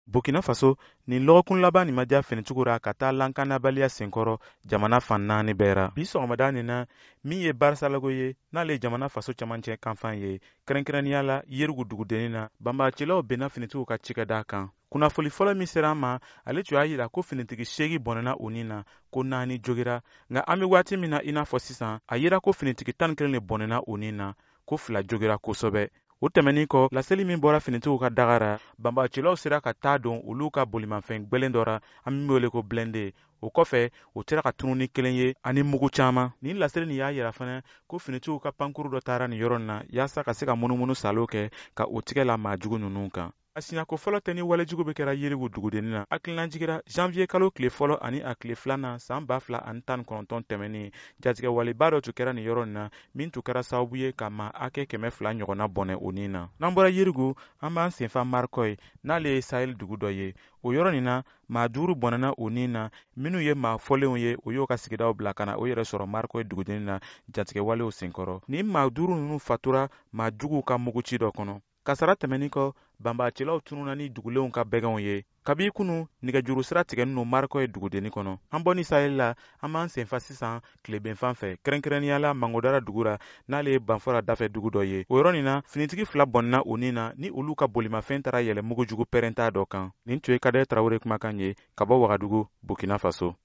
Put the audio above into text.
Burkina Faso nin lɔgɔkun laban nin ma diya finicogo ra ka taa lankanabaliya senkɔrɔ jamana fan 4 bɛɛ ra. Bi sɔgɔmada nin na min ye barisalago ye n'ale ye jamana faso camancɛ kanfan ye kɛrɛnkɛrɛnnenya la Yerigu dugudennin na banbacilaw benna finitigiw ka cikɛda kan. Kunnafoli fɔlɔ min sera an ma ale tun y'a yira ko finitigi 8 bɔnɛna o nin na ko 4 jogira nka an bɛ waati min na i n'a fɔ sisan a yira ko finitigi 11 de bɔnɛna o nin na ko 2 jogira kosɛbɛ. O tɛmɛnin kɔ laseli min bɔra finitigiw ka daga ra banbacilaw sera ka taa don olu ka bolimafɛn gwɛlɛn dɔ ra an min wele ko blende. O kɔfɛ o sera ka tunu ni kelen ye ani mugu caman. Nin laseli nin y'a yira fana ko finitigiw ka pankuru dɔ taara nin yɔrɔ nin na yaasa ka se ka munumunu salo kɛ ka o tigɛ la maajugu ninnu kan. A siɲako fɔlɔ tɛ ni walejugu bɛ kɛra Yerigu dugudennin na hakilinajigira janvier kalo tile fɔlɔ ani a tile filanan san 2019 tɛmɛnin jatigɛ waleba dɔ tun kɛra nin yɔrɔ nin na min tun kɛra sababu ye ka maa hakɛ 200 ɲɔgɔnna bɔnɛ o nin na. N'an bɔra Yerigu an b'an senfa Marikɔyi n'ale ye Sahel dugu dɔ ye. O yɔrɔ nin na maa 5 bɔnɛna o nin na minnu ye maa fɔlenw ye o y'o ka sigidaw bila ka na o yɛrɛ sɔrɔ Marikɔyi dugudennin na jatigɛ walew senkɔrɔ. Nin maa 5 ninnu fatura maa juguw ka muguci dɔ kɔnɔ. Kasara tɛmɛnin kɔ banbacilaw tununa ni dugulenw ka bɛgɛnw ye. Kabi kunu nɛgɛjuru sira tigɛnin no Marikɔyi dugudennin kɔnɔ. An bɔ ni Sahel la an b'an senfa sisan tilebenfan fɛ kɛrɛnkɛrɛnnenya la Mangodara dugu ra n'ale ye Banfora dafɛ dugu dɔ ye. O yɔrɔ nin na finitigi 2 bɔnɛna o nin na ni olu ka bolimafɛn taara yɛlɛ mugujugu pɛrɛnta dɔ kan. Nin tun ye Kadɛrɛ Tarawele kumakan ye ka bɔ Wagadugu, Burkina Faso.